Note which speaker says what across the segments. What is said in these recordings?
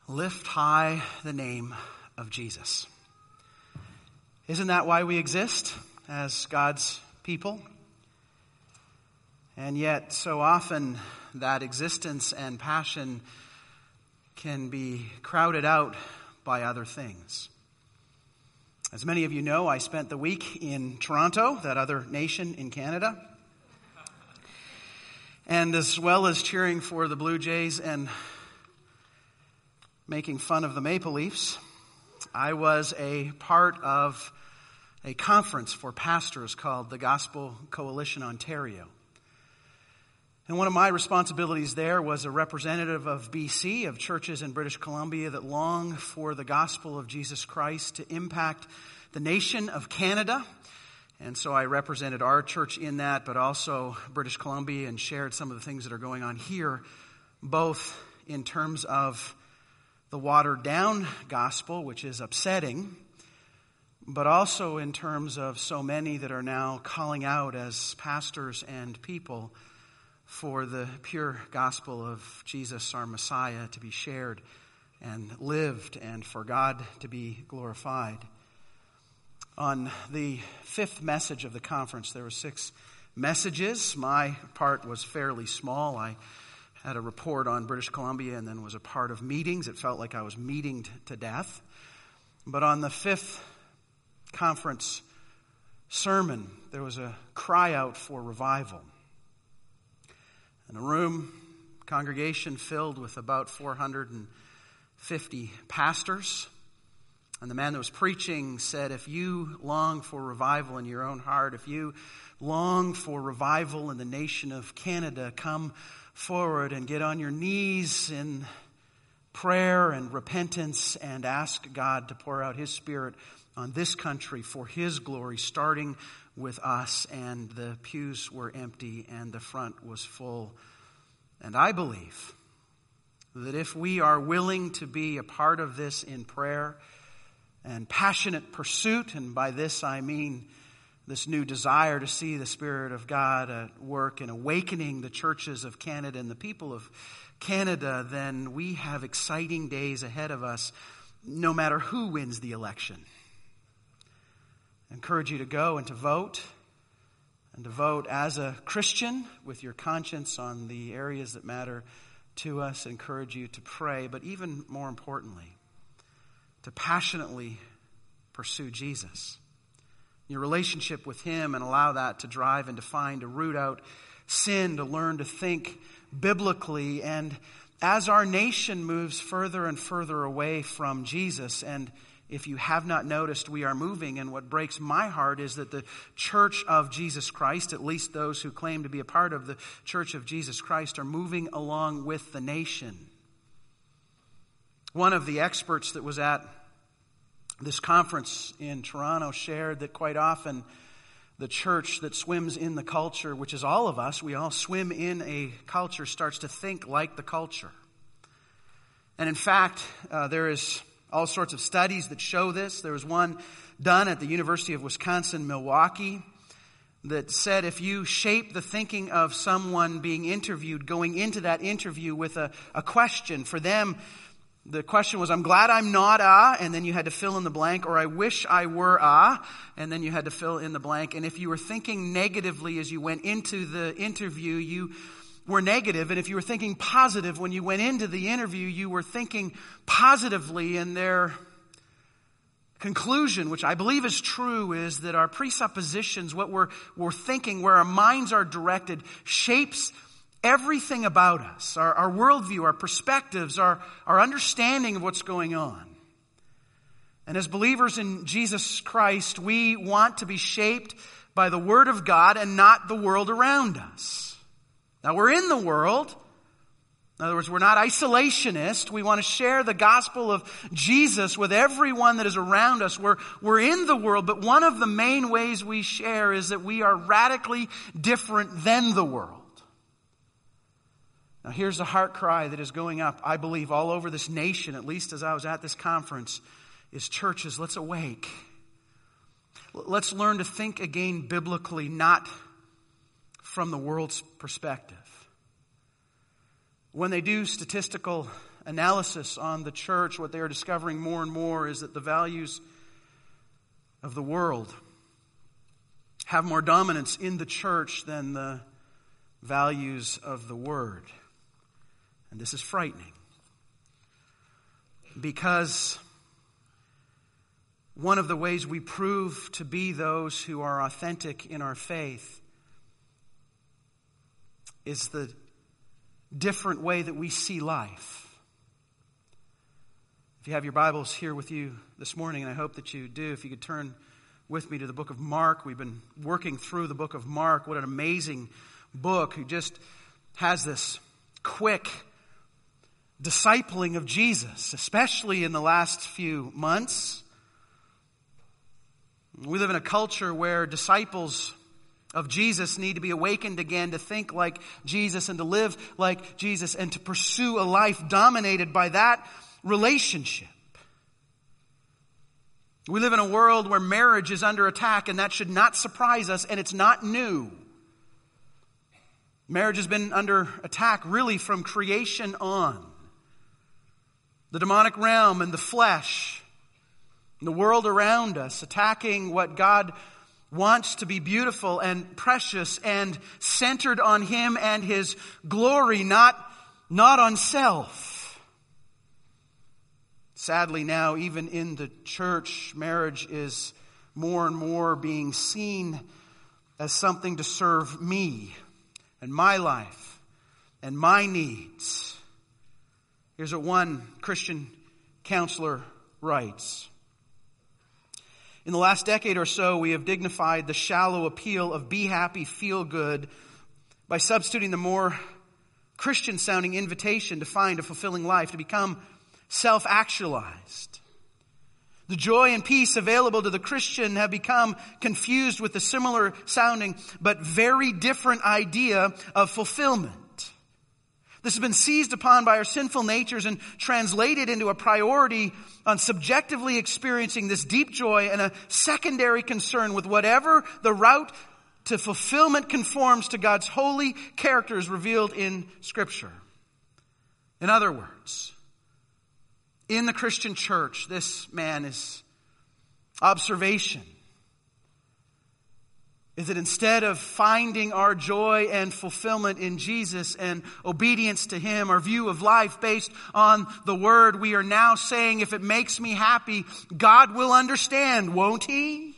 Speaker 1: Lift high the name of Jesus. Isn't that why we exist as God's people? And yet, so often, that existence and passion can be crowded out by other things. As many of you know, I spent the week in Toronto, that other nation in Canada. And as well as cheering for the Blue Jays and making fun of the Maple Leafs, I was a part of a conference for pastors called the Gospel Coalition Ontario. And one of my responsibilities there was a representative of BC, of churches in British Columbia that long for the gospel of Jesus Christ to impact the nation of Canada. And so I represented our church in that, but also British Columbia, and shared some of the things that are going on here, both in terms of the watered down gospel, which is upsetting, but also in terms of so many that are now calling out as pastors and people for the pure gospel of Jesus, our Messiah, to be shared and lived, and for God to be glorified. On the fifth message of the conference, there were 6 messages. My part was fairly small. I had a report on British Columbia and then was a part of meetings. It felt like I was meeting to death. But on the 5th conference sermon, there was a cry out for revival. In a room, congregation filled with about 450 pastors. And the man that was preaching said, if you long for revival in your own heart, if you long for revival in the nation of Canada, come forward and get on your knees in prayer and repentance and ask God to pour out His Spirit on this country for His glory, starting with us. And the pews were empty and the front was full. And I believe that if we are willing to be a part of this in prayer and passionate pursuit, and by this I mean this new desire to see the Spirit of God at work in awakening the churches of Canada and the people of Canada, then we have exciting days ahead of us, no matter who wins the election. I encourage you to go and to vote as a Christian with your conscience on the areas that matter to us. I encourage you to pray, but even more importantly, to passionately pursue Jesus, your relationship with Him, and allow that to drive and define, to root out sin, to learn to think biblically. And as our nation moves further and further away from Jesus, and if you have not noticed, we are moving, and what breaks my heart is that the Church of Jesus Christ, at least those who claim to be a part of the Church of Jesus Christ, are moving along with the nation. One of the experts that was at this conference in Toronto shared that quite often the church that swims in the culture, which is all of us, we all swim in a culture, starts to think like the culture. And in fact, there is all sorts of studies that show this. There was one done at the University of Wisconsin-Milwaukee that said if you shape the thinking of someone being interviewed, going into that interview with a question, for them, the question was, I'm glad I'm not and then you had to fill in the blank, or I wish I were and then you had to fill in the blank. And if you were thinking negatively as you went into the interview, you were negative. And if you were thinking positive when you went into the interview, you were thinking positively. And their conclusion, which I believe is true, is that our presuppositions, what we're thinking, where our minds are directed, shapes everything about us, our worldview, our perspectives, our understanding of what's going on. And as believers in Jesus Christ, we want to be shaped by the Word of God and not the world around us. Now, we're in the world. In other words, we're not isolationist. We want to share the gospel of Jesus with everyone that is around us. We're in the world, but one of the main ways we share is that we are radically different than the world. Now, here's the heart cry that is going up, I believe, all over this nation, at least as I was at this conference, is churches, let's awake. Let's learn to think again biblically, not from the world's perspective. When they do statistical analysis on the church, what they are discovering more and more is that the values of the world have more dominance in the church than the values of the Word. And this is frightening, because one of the ways we prove to be those who are authentic in our faith is the different way that we see life. If you have your Bibles here with you this morning, and I hope that you do, if you could turn with me to the book of Mark. We've been working through the book of Mark. What an amazing book, who just has this quick discipling of Jesus, especially in the last few months. We live in a culture where disciples of Jesus need to be awakened again to think like Jesus and to live like Jesus and to pursue a life dominated by that relationship. We live in a world where marriage is under attack, and that should not surprise us, and it's not new. Marriage has been under attack really from creation on. The demonic realm and the flesh, and the world around us, attacking what God wants to be beautiful and precious and centered on Him and His glory, not on self. Sadly now, even in the church, marriage is more and more being seen as something to serve me and my life and my needs. Here's what one Christian counselor writes. In the last decade or so, we have dignified the shallow appeal of be happy, feel good by substituting the more Christian-sounding invitation to find a fulfilling life, to become self-actualized. The joy and peace available to the Christian have become confused with the similar sounding but very different idea of fulfillment. This has been seized upon by our sinful natures and translated into a priority on subjectively experiencing this deep joy and a secondary concern with whatever the route to fulfillment conforms to God's holy characters revealed in Scripture. In other words, in the Christian church, this man's observation is that instead of finding our joy and fulfillment in Jesus and obedience to Him, our view of life based on the Word, we are now saying, if it makes me happy, God will understand, won't He?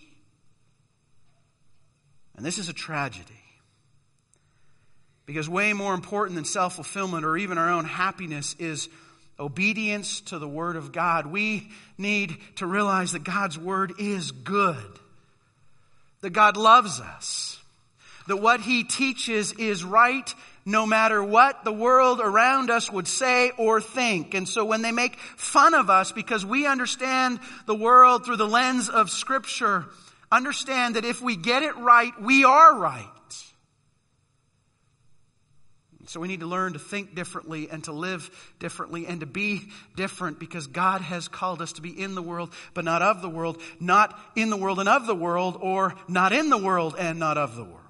Speaker 1: And this is a tragedy. Because way more important than self-fulfillment or even our own happiness is obedience to the Word of God. We need to realize that God's Word is good. That God loves us. That what He teaches is right no matter what the world around us would say or think. And so when they make fun of us because we understand the world through the lens of Scripture, understand that if we get it right, we are right. So we need to learn to think differently and to live differently and to be different, because God has called us to be in the world but not of the world, not in the world and of the world, or not in the world and not of the world.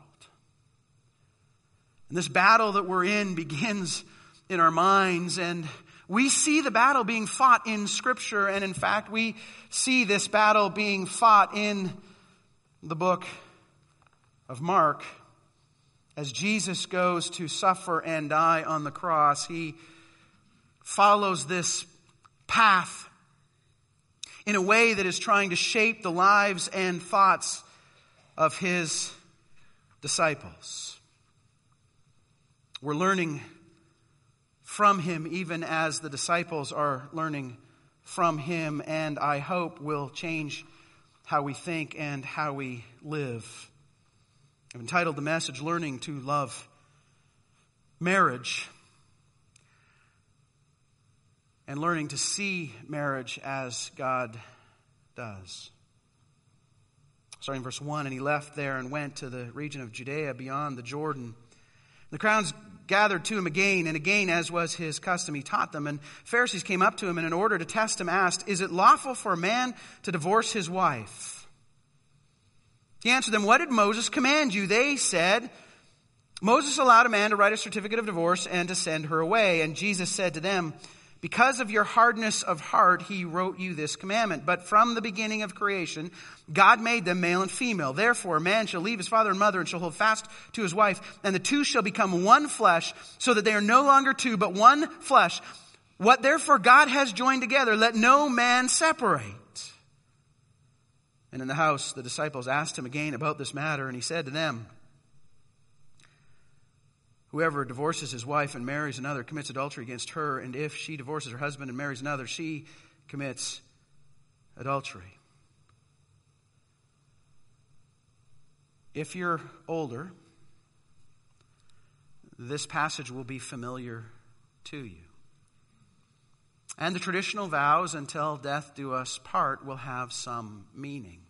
Speaker 1: And this battle that we're in begins in our minds, and we see the battle being fought in Scripture, and in fact we see this battle being fought in the book of Mark. As Jesus goes to suffer and die on the cross, He follows this path in a way that is trying to shape the lives and thoughts of His disciples. We're learning from Him even as the disciples are learning from Him, and I hope will change how we think and how we live. I've entitled the message, Learning to Love Marriage, and learning to see marriage as God does. Starting in verse 1, and He left there and went to the region of Judea beyond the Jordan. The crowds gathered to Him again and again, as was His custom. He taught them, and Pharisees came up to Him and in order to test Him asked, "Is it lawful for a man to divorce his wife?" He answered them, "What did Moses command you?" They said, "Moses allowed a man to write a certificate of divorce and to send her away." And Jesus said to them, Because of your hardness of heart, he wrote you this commandment. But from the beginning of creation, God made them male and female. Therefore, a man shall leave his father and mother and shall hold fast to his wife, and the two shall become one flesh, so that they are no longer two, but one flesh. What therefore God has joined together, let no man separate. And in the house, the disciples asked him again about this matter, and he said to them, whoever divorces his wife and marries another commits adultery against her, and if she divorces her husband and marries another, she commits adultery. If you're older, this passage will be familiar to you. And the traditional vows, until death do us part, will have some meaning.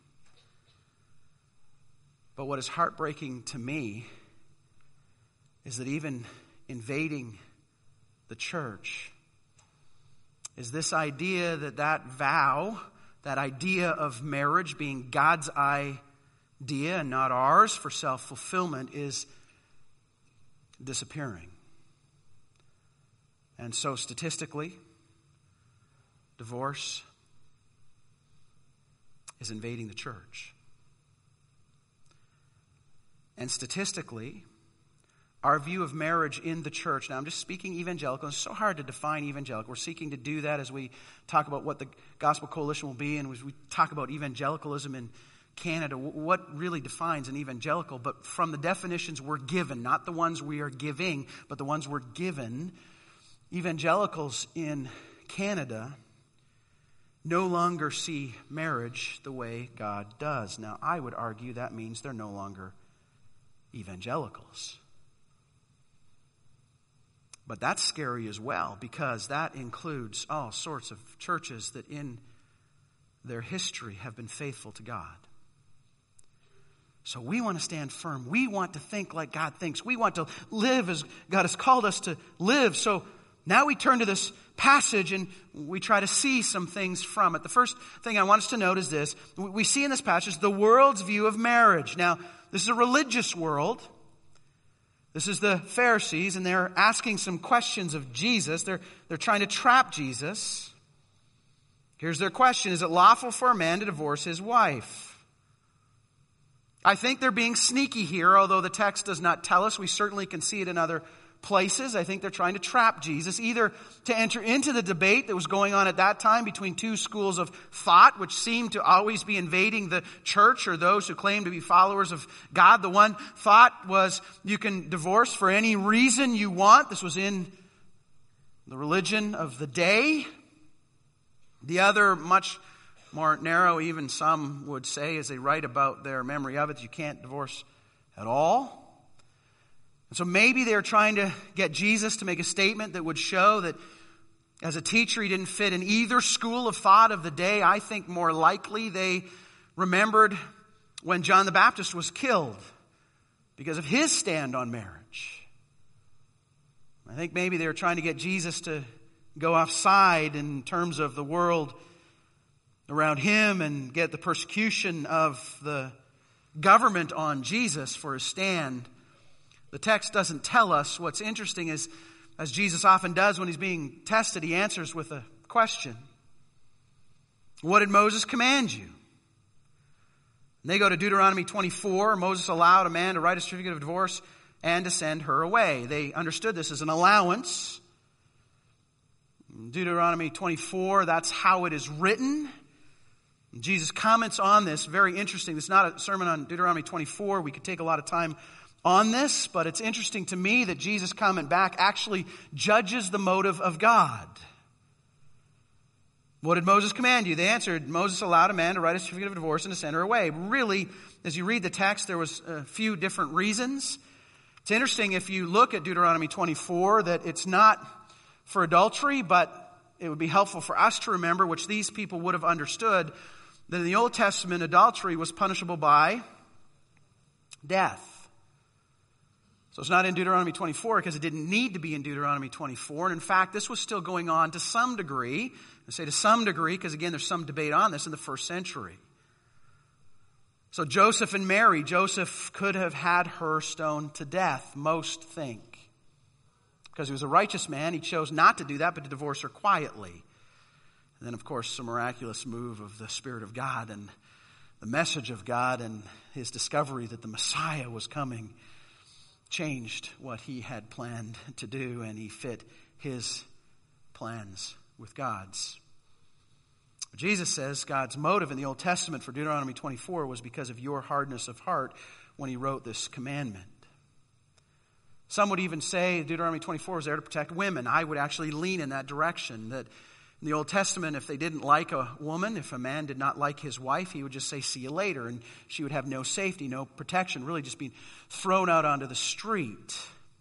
Speaker 1: But what is heartbreaking to me is that even invading the church is this idea that vow, that idea of marriage being God's idea and not ours for self-fulfillment, is disappearing. And so statistically, divorce is invading the church. And statistically, our view of marriage in the church, now I'm just speaking evangelical, it's so hard to define evangelical. We're seeking to do that as we talk about what the Gospel Coalition will be, and as we talk about evangelicalism in Canada, what really defines an evangelical. But from the definitions we're given, not the ones we are giving, but the ones we're given, evangelicals in Canada no longer see marriage the way God does. Now, I would argue that means they're no longer evangelicals. But that's scary as well, because that includes all sorts of churches that in their history have been faithful to God. So we want to stand firm. We want to think like God thinks. We want to live as God has called us to live. So now we turn to this passage and we try to see some things from it. The first thing I want us to note is this. We see in this passage the world's view of marriage. Now, this is a religious world. This is the Pharisees, and they're asking some questions of Jesus. They're trying to trap Jesus. Here's their question. Is it lawful for a man to divorce his wife? I think they're being sneaky here, although the text does not tell us. We certainly can see it in other places. I think they're trying to trap Jesus, either to enter into the debate that was going on at that time between two schools of thought, which seemed to always be invading the church or those who claim to be followers of God. The one thought was you can divorce for any reason you want. This was in the religion of the day. The other, much more narrow, even some would say, as they write about their memory of it, you can't divorce at all. And so maybe they're trying to get Jesus to make a statement that would show that as a teacher he didn't fit in either school of thought of the day. I think more likely they remembered when John the Baptist was killed because of his stand on marriage. I think maybe they were trying to get Jesus to go offside in terms of the world around him and get the persecution of the government on Jesus for his stand. The text doesn't tell us. What's interesting is, as Jesus often does when he's being tested, he answers with a question. What did Moses command you? And they go to Deuteronomy 24. Moses allowed a man to write a certificate of divorce and to send her away. They understood this as an allowance. Deuteronomy 24, that's how it is written. Jesus comments on this. Very interesting. This is not a sermon on Deuteronomy 24. We could take a lot of time on this, but it's interesting to me that Jesus' comment back actually judges the motive of God. What did Moses command you? They answered, Moses allowed a man to write a certificate of divorce and to send her away. Really, as you read the text, there was a few different reasons. It's interesting if you look at Deuteronomy 24 that it's not for adultery, but it would be helpful for us to remember, which these people would have understood, that in the Old Testament, adultery was punishable by death. So it's not in Deuteronomy 24 because it didn't need to be in Deuteronomy 24. And in fact, this was still going on to some degree. I say to some degree because, again, there's some debate on this in the first century. So Joseph and Mary, Joseph could have had her stoned to death, most think. Because he was a righteous man, he chose not to do that, but to divorce her quietly. And then, of course, a miraculous move of the Spirit of God and the message of God and his discovery that the Messiah was coming changed what he had planned to do, and he fit his plans with God's. Jesus says God's motive in the Old Testament for Deuteronomy 24 was because of your hardness of heart when he wrote this commandment. Some would even say Deuteronomy 24 was there to protect women. I would actually lean in that direction, that in the Old Testament, if they didn't like a woman, if a man did not like his wife, he would just say, see you later, and she would have no safety, no protection, really just being thrown out onto the street.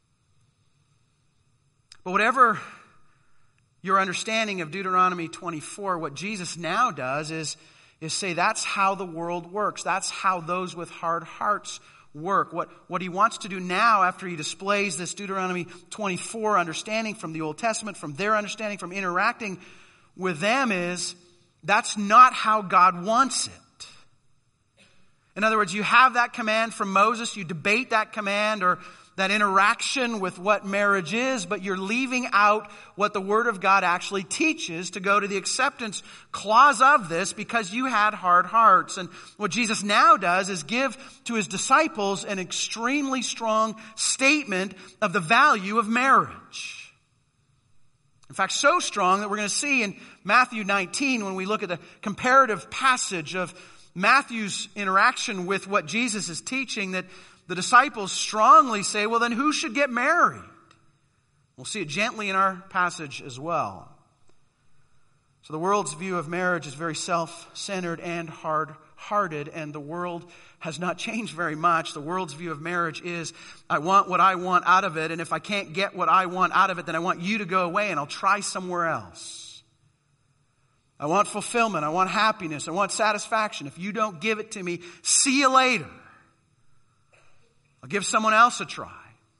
Speaker 1: But whatever your understanding of Deuteronomy 24, what Jesus now does is say that's how the world works. That's how those with hard hearts work. What he wants to do now, after he displays this Deuteronomy 24 understanding from the Old Testament, from their understanding, from interacting with them, is that's not how God wants it. In other words, you have that command from Moses, you debate that command or that interaction with what marriage is, but you're leaving out what the Word of God actually teaches to go to the acceptance clause of this because you had hard hearts. And what Jesus now does is give to his disciples an extremely strong statement of the value of marriage. In fact, so strong that we're going to see in Matthew 19, when we look at the comparative passage of Matthew's interaction with what Jesus is teaching, that the disciples strongly say, well, then who should get married? We'll see it gently in our passage as well. So the world's view of marriage is very self-centered and hard-hearted, and the world has not changed very much. The world's view of marriage is, I want what I want out of it, and if I can't get what I want out of it, then I want you to go away and I'll try somewhere else. I want fulfillment. I want happiness. I want satisfaction. If you don't give it to me, see you later. I'll give someone else a try.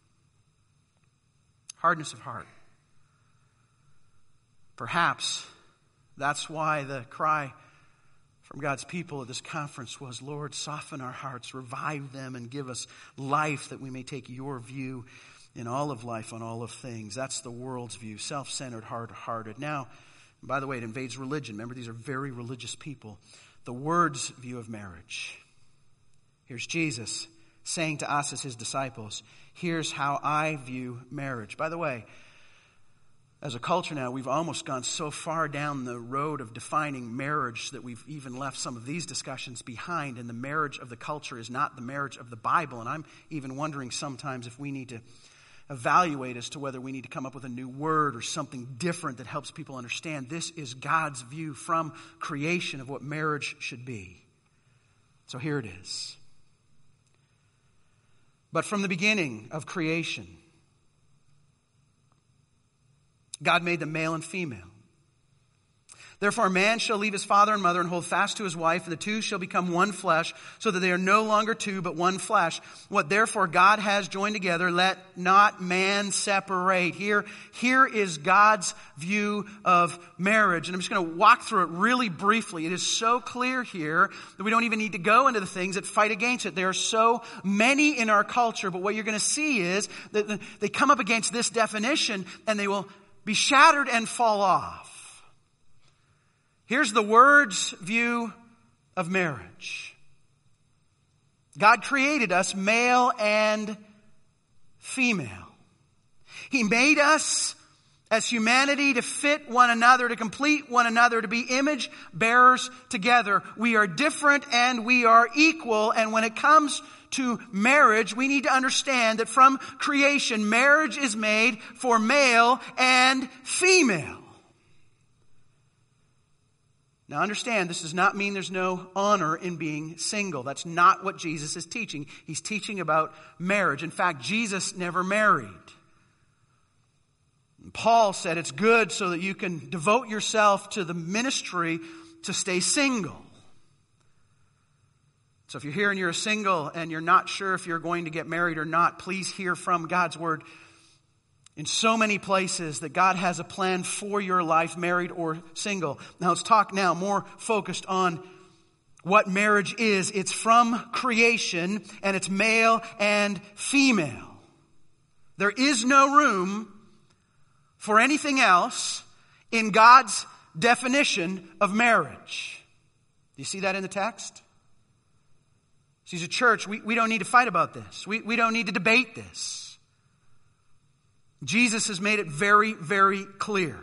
Speaker 1: Hardness of heart. Perhaps that's why the cry from God's people at this conference was, Lord, soften our hearts, revive them, and give us life that we may take your view in all of life on all of things. That's the world's view, self-centered, hard-hearted. Now, by the way, it invades religion. Remember, these are very religious people. The Word's view of marriage. Here's Jesus saying to us as his disciples, here's how I view marriage. By the way, as a culture now, we've almost gone so far down the road of defining marriage that we've even left some of these discussions behind, and the marriage of the culture is not the marriage of the Bible. And I'm even wondering sometimes if we need to evaluate as to whether we need to come up with a new word or something different that helps people understand this is God's view from creation of what marriage should be. So here it is. But from the beginning of creation, God made them male and female. Therefore, a man shall leave his father and mother and hold fast to his wife, and the two shall become one flesh, so that they are no longer two, but one flesh. What therefore God has joined together, let not man separate. Here is God's view of marriage. And I'm just going to walk through it really briefly. It is so clear here that we don't even need to go into the things that fight against it. There are so many in our culture, but what you're going to see is that they come up against this definition, and they will be shattered and fall off. Here's the Word's view of marriage. God created us male and female. He made us as humanity to fit one another, to complete one another, to be image bearers together. We are different and we are equal. And when it comes to marriage, we need to understand that from creation, marriage is made for male and female. Now understand, this does not mean there's no honor in being single. That's not what Jesus is teaching. He's teaching about marriage. In fact, Jesus never married. And Paul said it's good so that you can devote yourself to the ministry to stay single. So if you're here and you're single and you're not sure if you're going to get married or not, please hear from God's Word in so many places that God has a plan for your life, married or single. Now let's talk now more focused on what marriage is. It's from creation, and it's male and female. There is no room for anything else in God's definition of marriage. Do you see that in the text? See, as a church, we don't need to fight about this. We don't need to debate this. Jesus has made it very, very clear.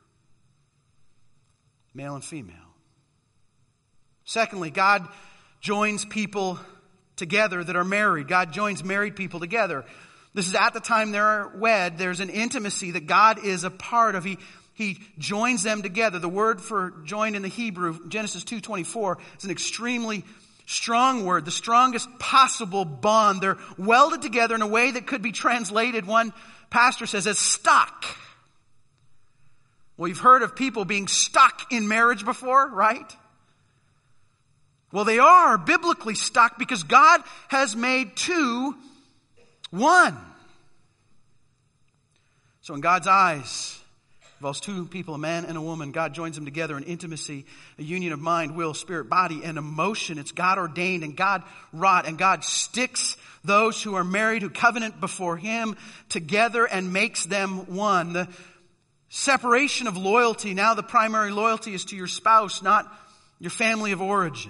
Speaker 1: Male and female. Secondly, God joins people together that are married. God joins married people together. This is at the time they're wed. There's an intimacy that God is a part of. He joins them together. The word for joined in the Hebrew, Genesis 2:24, is an extremely strong word, the strongest possible bond. They're welded together in a way that could be translated, one pastor says, as stuck. Well, you've heard of people being stuck in marriage before, right? Well, they are biblically stuck because God has made two one. So in God's eyes, involves two people, a man and a woman. God joins them together in intimacy, a union of mind, will, spirit, body, and emotion. It's God ordained and God wrought, and God sticks those who are married, who covenant before Him, together and makes them one. The separation of loyalty, now the primary loyalty is to your spouse, not your family of origin.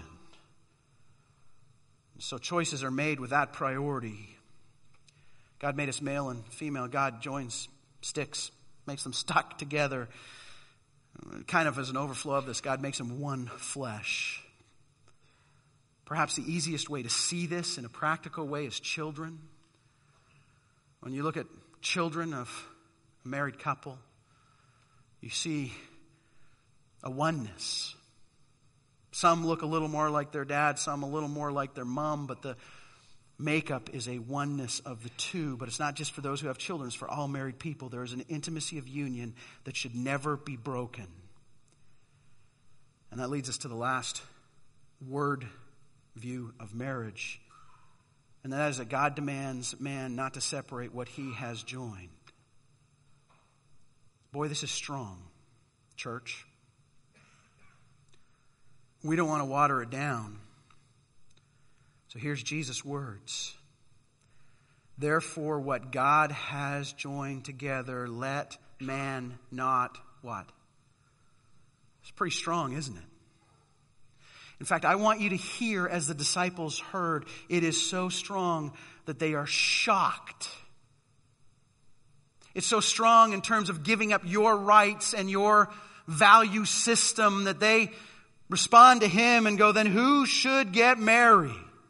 Speaker 1: So choices are made with that priority. God made us male and female. God joins, sticks, makes them stuck together. Kind of as an overflow of this, God makes them one flesh. Perhaps the easiest way to see this in a practical way is children. When you look at children of a married couple, you see a oneness. Some look a little more like their dad, some a little more like their mom, but the makeup is a oneness of the two. But it's not just for those who have children, it's for all married people. There is an intimacy of union that should never be broken. And that leads us to the last word view of marriage. And that is that God demands man not to separate what He has joined. Boy, this is strong, church. We don't want to water it down. So here's Jesus' words. Therefore, what God has joined together, let man not what? It's pretty strong, isn't it? In fact, I want you to hear, as the disciples heard, it is so strong that they are shocked. It's so strong in terms of giving up your rights and your value system that they respond to Him and go, then who should get married?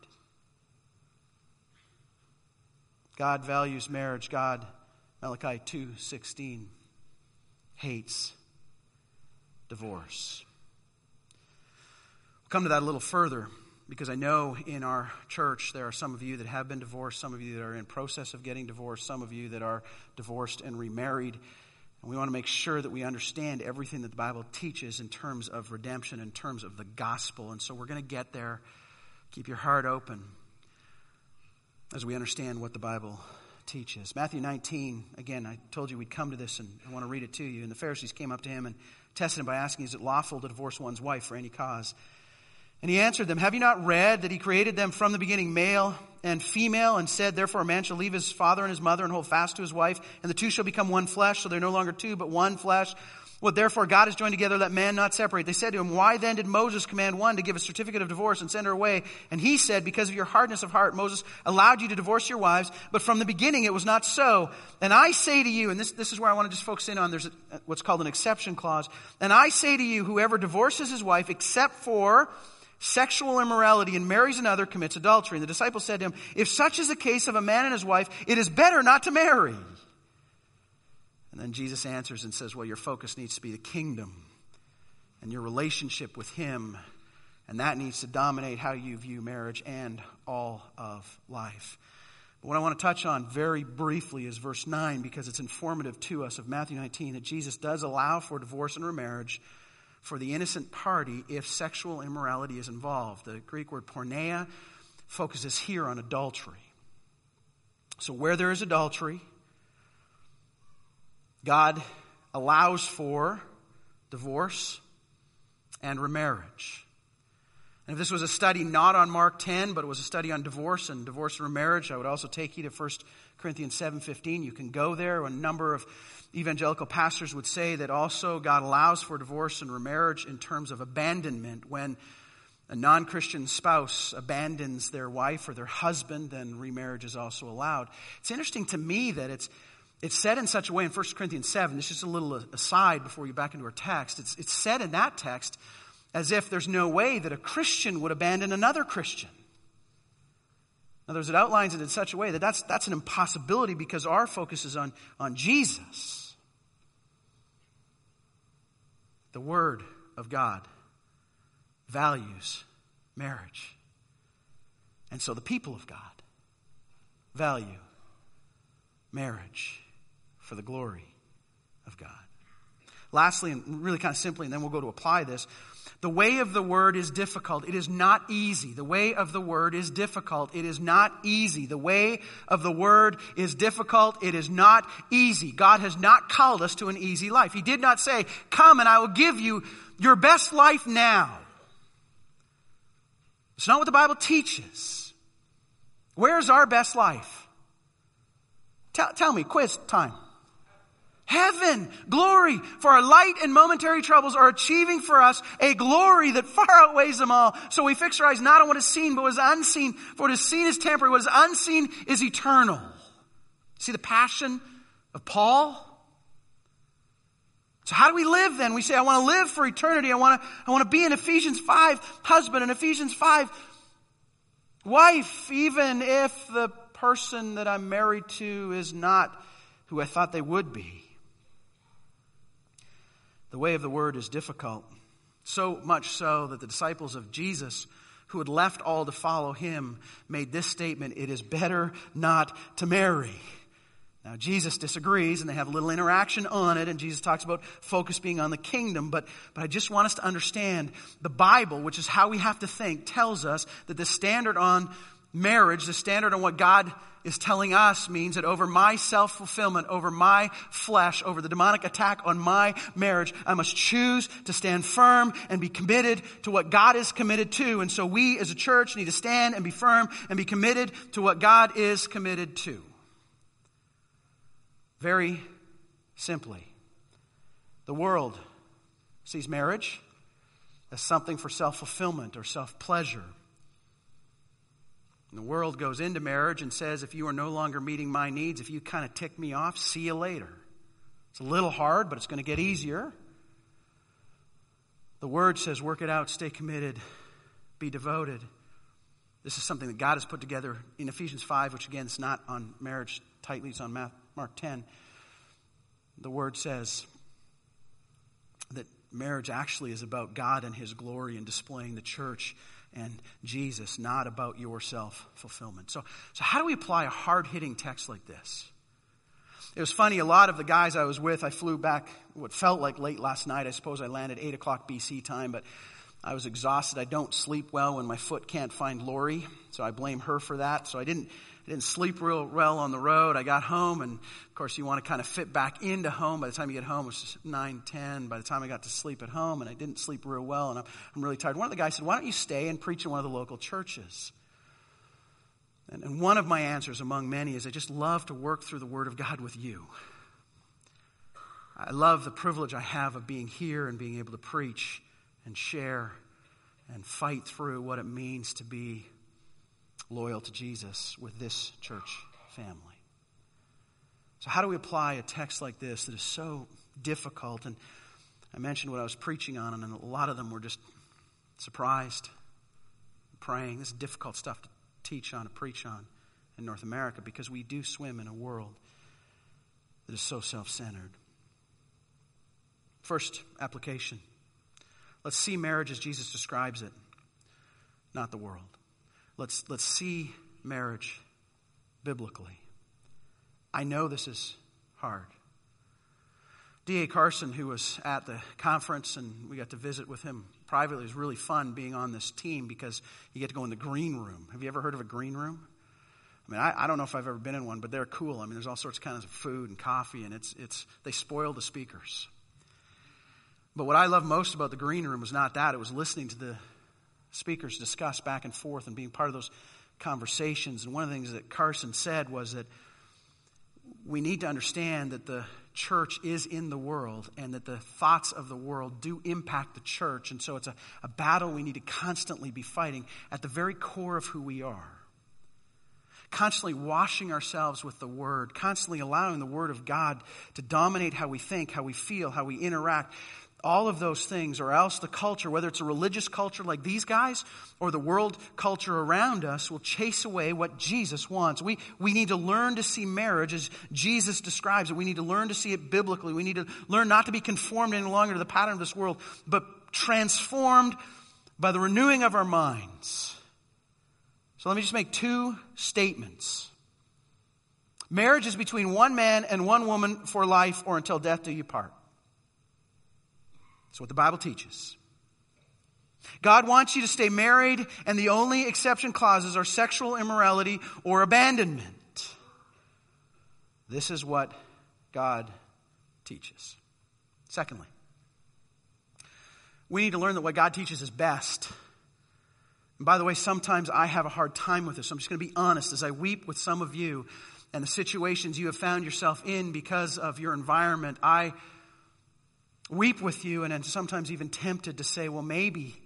Speaker 1: God values marriage. God, Malachi 2:16, hates divorce. We'll come to that a little further because I know in our church there are some of you that have been divorced, some of you that are in process of getting divorced, some of you that are divorced and remarried. And we want to make sure that we understand everything that the Bible teaches in terms of redemption, in terms of the gospel. And so we're going to get there. Keep your heart open as we understand what the Bible teaches. Matthew 19, again, I told you we'd come to this, and I want to read it to you. And the Pharisees came up to Him and tested Him by asking, is it lawful to divorce one's wife for any cause? And He answered them, have you not read that He created them from the beginning male and female, and said, therefore a man shall leave his father and his mother and hold fast to his wife, and the two shall become one flesh, so they're no longer two, but one flesh. What therefore God has joined together, let man not separate. They said to Him, why then did Moses command one to give a certificate of divorce and send her away? And He said, because of your hardness of heart, Moses allowed you to divorce your wives, but from the beginning it was not so. And I say to you, and this is where I want to just focus in on, there's what's called an exception clause. And I say to you, whoever divorces his wife except for sexual immorality and marries another commits adultery. And the disciples said to Him, if such is the case of a man and his wife, it is better not to marry. And then Jesus answers and says, well, your focus needs to be the kingdom and your relationship with Him. And that needs to dominate how you view marriage and all of life. But what I want to touch on very briefly is verse 9, because it's informative to us of Matthew 19, that Jesus does allow for divorce and remarriage for the innocent party if sexual immorality is involved. The Greek word porneia focuses here on adultery. So where there is adultery, God allows for divorce and remarriage. And if this was a study not on Mark 10, but it was a study on divorce and remarriage, I would also take you to 1 Corinthians 7:15. You can go there. A number of evangelical pastors would say that also God allows for divorce and remarriage in terms of abandonment. When a non-Christian spouse abandons their wife or their husband, then remarriage is also allowed. It's interesting to me that it's said in such a way in 1 Corinthians 7. This is just a little aside before we get back into our text. It's said in that text as if there's no way that a Christian would abandon another Christian. In other words, it outlines it in such a way that that's an impossibility because our focus is on Jesus. The Word of God values marriage. And so the people of God value marriage for the glory of God. Lastly, and really kind of simply, and then we'll go to apply this, the way of the word is difficult. It is not easy. The way of the word is difficult. It is not easy. The way of the word is difficult. It is not easy. God has not called us to an easy life. He did not say, come and I will give you your best life now. It's not what the Bible teaches. Where's our best life? Tell me, quiz time. Heaven, glory, for our light and momentary troubles are achieving for us a glory that far outweighs them all. So we fix our eyes not on what is seen, but what is unseen. For what is seen is temporary, what is unseen is eternal. See the passion of Paul? So how do we live then? We say, I want to live for eternity. I want to be in Ephesians 5 husband, and Ephesians 5 wife, even if the person that I'm married to is not who I thought they would be. The way of the word is difficult, so much so that the disciples of Jesus, who had left all to follow him, made this statement, it is better not to marry. Now, Jesus disagrees, and they have a little interaction on it, and Jesus talks about focus being on the kingdom, but I just want us to understand the Bible, which is how we have to think, tells us that the standard on marriage, the standard on what God is telling us means that over my self-fulfillment, over my flesh, over the demonic attack on my marriage, I must choose to stand firm and be committed to what God is committed to. And so we as a church need to stand and be firm and be committed to what God is committed to. Very simply, the world sees marriage as something for self-fulfillment or self-pleasure. And the world goes into marriage and says, if you are no longer meeting my needs, if you kind of tick me off, see you later. It's a little hard, but it's going to get easier. The word says, work it out, stay committed, be devoted. This is something that God has put together in Ephesians 5, which again is not on marriage tightly, it's on Mark 10. The word says that marriage actually is about God and his glory and displaying the church and Jesus, not about your self-fulfillment. So how do we apply a hard-hitting text like this? It was funny, a lot of the guys I was with, I flew back what felt like late last night. I suppose I landed 8 o'clock BC time, but I was exhausted. I don't sleep well when my foot can't find Lori, so I blame her for that. So I didn't sleep real well on the road. I got home, and of course you want to kind of fit back into home. By the time you get home, it was 9, 10. By the time I got to sleep at home, and I didn't sleep real well, and I'm really tired. One of the guys said, why don't you stay and preach in one of the local churches? And one of my answers among many is I just love to work through the Word of God with you. I love the privilege I have of being here and being able to preach and share and fight through what it means to be loyal to Jesus with this church family. So how do we apply a text like this that is so difficult? And I mentioned what I was preaching on, and a lot of them were just surprised, praying. This is difficult stuff to teach on and preach on in North America because we do swim in a world that is so self-centered. First application. Let's see marriage as Jesus describes it, not the world. Let's see marriage biblically. I know this is hard. D.A. Carson, who was at the conference, and we got to visit with him privately, it was really fun being on this team because you get to go in the green room. Have you ever heard of a green room? I mean, I don't know if I've ever been in one, but they're cool. I mean, there's all sorts of kinds of food and coffee, and they spoil the speakers. But what I love most about the green room was not that. It was listening to the speakers discuss back and forth and being part of those conversations. And one of the things that Carson said was that we need to understand that the church is in the world and that the thoughts of the world do impact the church. And so it's a battle we need to constantly be fighting at the very core of who we are. Constantly washing ourselves with the Word, constantly allowing the Word of God to dominate how we think, how we feel, how we interact. All of those things, or else the culture, whether it's a religious culture like these guys or the world culture around us, will chase away what Jesus wants. We need to learn to see marriage as Jesus describes it. We need to learn to see it biblically. We need to learn not to be conformed any longer to the pattern of this world, but transformed by the renewing of our minds. So let me just make two statements. Marriage is between one man and one woman for life or until death do you part. That's what the Bible teaches. God wants you to stay married, and the only exception clauses are sexual immorality or abandonment. This is what God teaches. Secondly, we need to learn that what God teaches is best. And by the way, sometimes I have a hard time with this. I'm just going to be honest. As I weep with some of you and the situations you have found yourself in because of your environment, I weep with you and am sometimes even tempted to say, well, maybe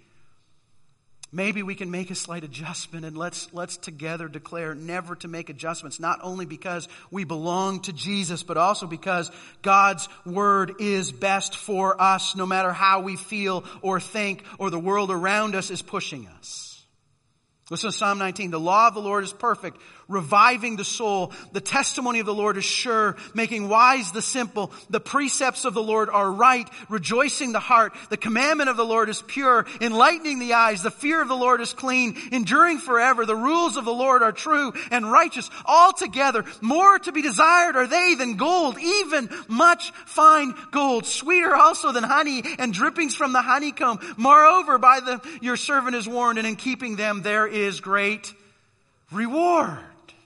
Speaker 1: we can make a slight adjustment, and let's together declare never to make adjustments, not only because we belong to Jesus, but also because God's Word is best for us, no matter how we feel or think or the world around us is pushing us. Listen to Psalm 19. The law of the Lord is perfect, reviving the soul. The testimony of the Lord is sure, making wise the simple. The precepts of the Lord are right, rejoicing the heart. The commandment of the Lord is pure, enlightening the eyes. The fear of the Lord is clean, enduring forever. The rules of the Lord are true and righteous. Altogether, more to be desired are they than gold, even much fine gold. Sweeter also than honey and drippings from the honeycomb. Moreover, by them your servant is warned, and in keeping them there is great reward.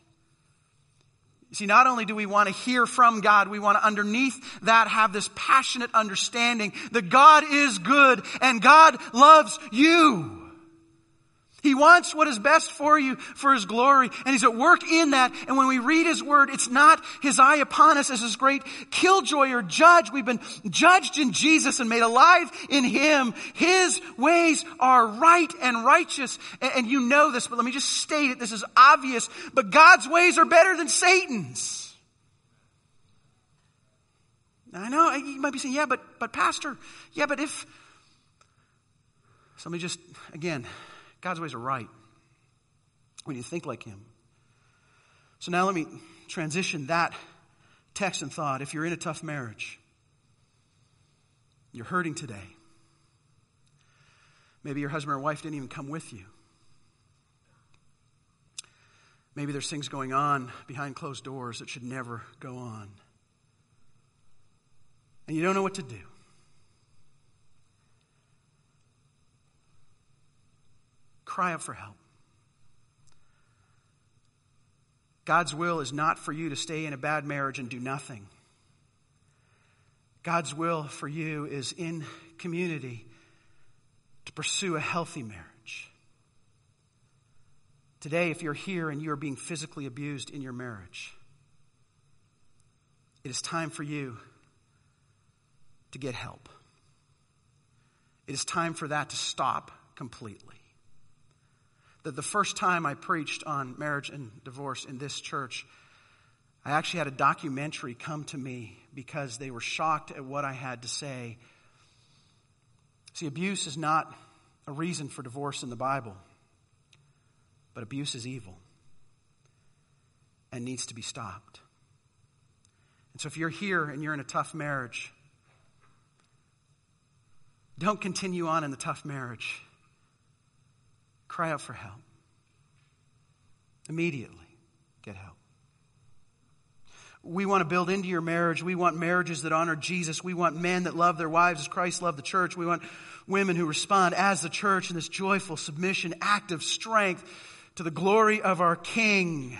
Speaker 1: You see, not only do we want to hear from God, we want to underneath that have this passionate understanding that God is good and God loves you. He wants what is best for you for His glory, and He's at work in that. And when we read His Word, it's not His eye upon us as His great killjoy or judge. We've been judged in Jesus and made alive in Him. His ways are right and righteous. And you know this, but let me just state it. This is obvious, but God's ways are better than Satan's. Now, I know you might be saying, yeah, but Pastor, yeah, but if... So let me just, again... God's ways are right. We need to think like Him. So now let me transition that text and thought. If you're in a tough marriage, you're hurting today. Maybe your husband or wife didn't even come with you. Maybe there's things going on behind closed doors that should never go on. And you don't know what to do. Cry out for help. God's will is not for you to stay in a bad marriage and do nothing. God's will for you is in community to pursue a healthy marriage. Today, if you're here and you're being physically abused in your marriage, it is time for you to get help. It is time for that to stop completely. That the first time I preached on marriage and divorce in this church, I actually had a documentary come to me because they were shocked at what I had to say. See, abuse is not a reason for divorce in the Bible, but abuse is evil and needs to be stopped. And so if you're here and you're in a tough marriage, don't continue on in the tough marriage. Cry out for help. Immediately get help. We want to build into your marriage. We want marriages that honor Jesus. We want men that love their wives as Christ loved the church. We want women who respond as the church in this joyful submission, act of strength to the glory of our King.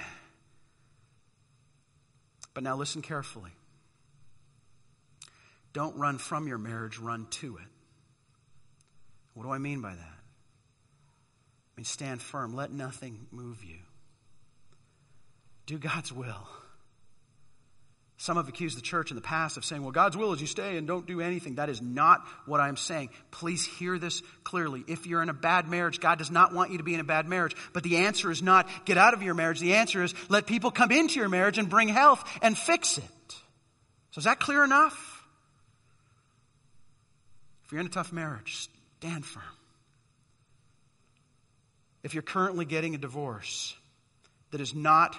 Speaker 1: But now listen carefully. Don't run from your marriage, run to it. What do I mean by that? stand firm. Let nothing move you. Do God's will. Some have accused the church in the past of saying, well, God's will is you stay and don't do anything. That is not what I'm saying. Please hear this clearly. If you're in a bad marriage, God does not want you to be in a bad marriage. But the answer is not get out of your marriage. The answer is let people come into your marriage and bring health and fix it. So is that clear enough? If you're in a tough marriage, stand firm. If you're currently getting a divorce that is not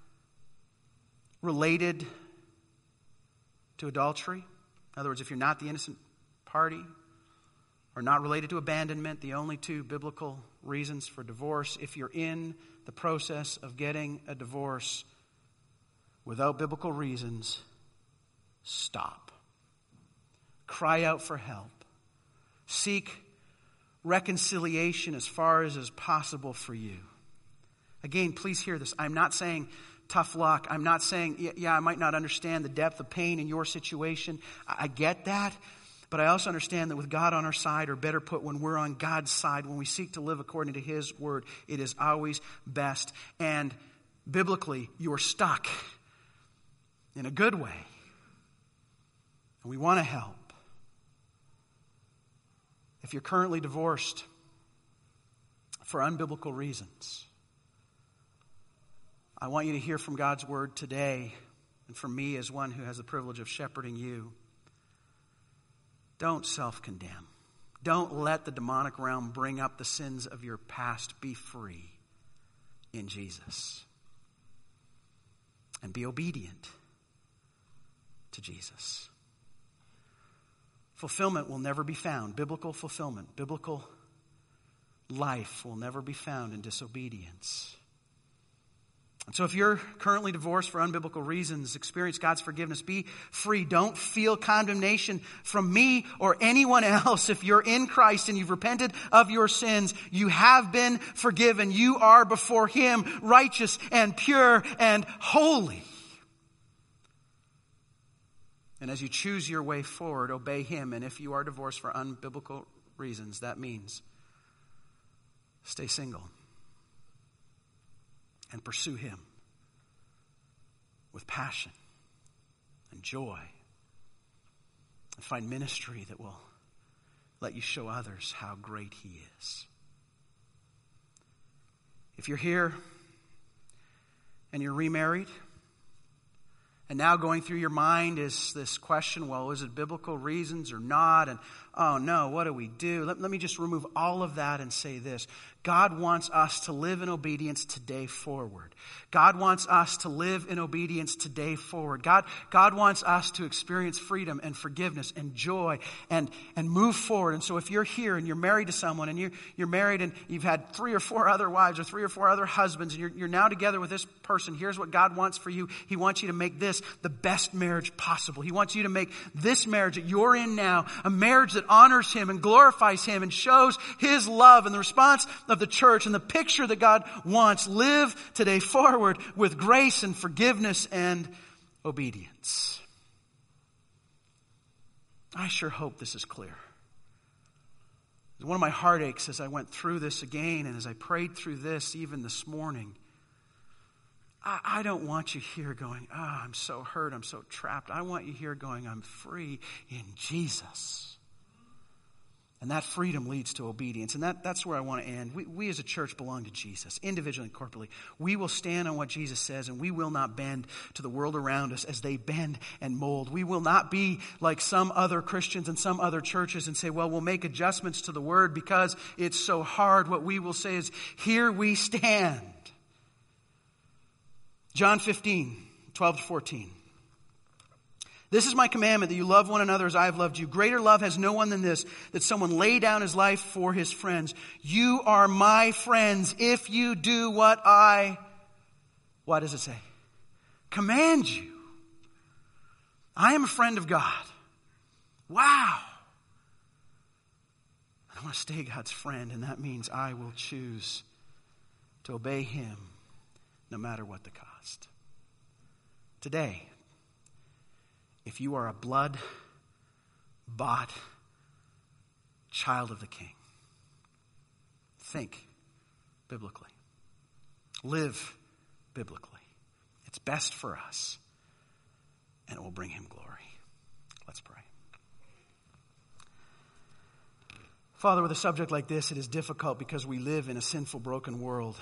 Speaker 1: related to adultery, in other words, if you're not the innocent party, or not related to abandonment, the only two biblical reasons for divorce, if you're in the process of getting a divorce without biblical reasons, stop. Cry out for help. Seek reconciliation as far as is possible for you. Again, please hear this. I'm not saying tough luck. I'm not saying, I might not understand the depth of pain in your situation. I get that. But I also understand that with God on our side, or better put, when we're on God's side, when we seek to live according to His word, it is always best. And biblically, you are stuck in a good way. And we want to help. If you're currently divorced for unbiblical reasons, I want you to hear from God's word today, and from me as one who has the privilege of shepherding you. Don't self-condemn. Don't let the demonic realm bring up the sins of your past. Be free in Jesus. And be obedient to Jesus. Fulfillment will never be found. Biblical fulfillment, biblical life will never be found in disobedience. And so if you're currently divorced for unbiblical reasons, experience God's forgiveness. Be free. Don't feel condemnation from me or anyone else. If you're in Christ and you've repented of your sins, you have been forgiven. You are before Him righteous and pure and holy. And as you choose your way forward, obey Him. And if you are divorced for unbiblical reasons, that means stay single and pursue Him with passion and joy. And find ministry that will let you show others how great He is. If you're here and you're remarried, and now going through your mind is this question, well, is it biblical reasons or not? And, oh no, what do we do? Let me just remove all of that and say this. God wants us to live in obedience today forward. God wants us to live in obedience today forward. God wants us to experience freedom and forgiveness and joy and move forward. And so if you're here and you're married to someone and you're married and you've had 3 or 4 other wives or 3 or 4 other husbands and you're now together with this person, here's what God wants for you. He wants you to make this the best marriage possible. He wants you to make this marriage that you're in now a marriage that honors Him and glorifies Him and shows His love, and the response of the church and the picture that God wants. Live today forward with grace and forgiveness and obedience. I sure hope this is clear. One of my heartaches as I went through this again and as I prayed through this even this morning, I don't want you here going, I'm so hurt, I'm so trapped. I want you here going, I'm free in Jesus. And that freedom leads to obedience. And that's where I want to end. We as a church belong to Jesus, individually and corporately. We will stand on what Jesus says, and we will not bend to the world around us as they bend and mold. We will not be like some other Christians and some other churches and say, well, we'll make adjustments to the word because it's so hard. What we will say is, here we stand. John 15:12-14. This is my commandment, that you love one another as I have loved you. Greater love has no one than this, that someone lay down his life for his friends. You are my friends if you do what does it say? Command you. I am a friend of God. Wow. I want to stay God's friend, and that means I will choose to obey Him no matter what the cost. Today, if you are a blood-bought child of the King, think biblically. Live biblically. It's best for us, and it will bring him glory. Let's pray. Father, with a subject like this, it is difficult because we live in a sinful, broken world,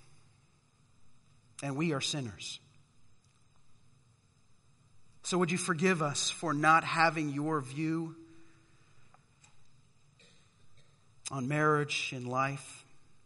Speaker 1: and we are sinners. So would you forgive us for not having your view on marriage and life?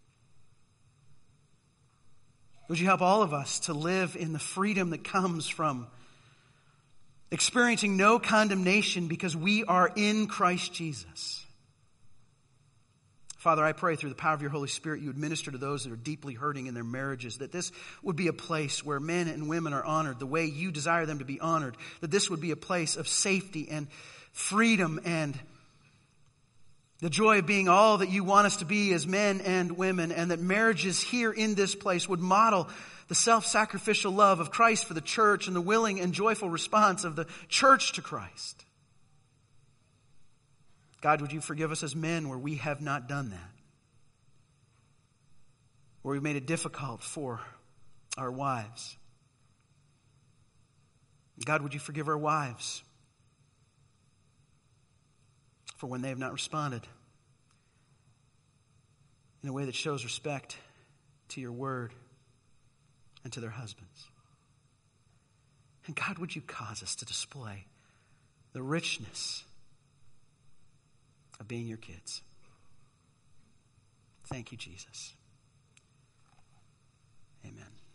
Speaker 1: Would you help all of us to live in the freedom that comes from experiencing no condemnation because we are in Christ Jesus? Father, I pray through the power of your Holy Spirit you would minister to those that are deeply hurting in their marriages, that this would be a place where men and women are honored the way you desire them to be honored, that this would be a place of safety and freedom and the joy of being all that you want us to be as men and women, and that marriages here in this place would model the self-sacrificial love of Christ for the church and the willing and joyful response of the church to Christ. God, would you forgive us as men where we have not done that? Where we've made it difficult for our wives. God, would you forgive our wives for when they have not responded in a way that shows respect to your word and to their husbands. And God, would you cause us to display the richness of being your kids. Thank you, Jesus. Amen.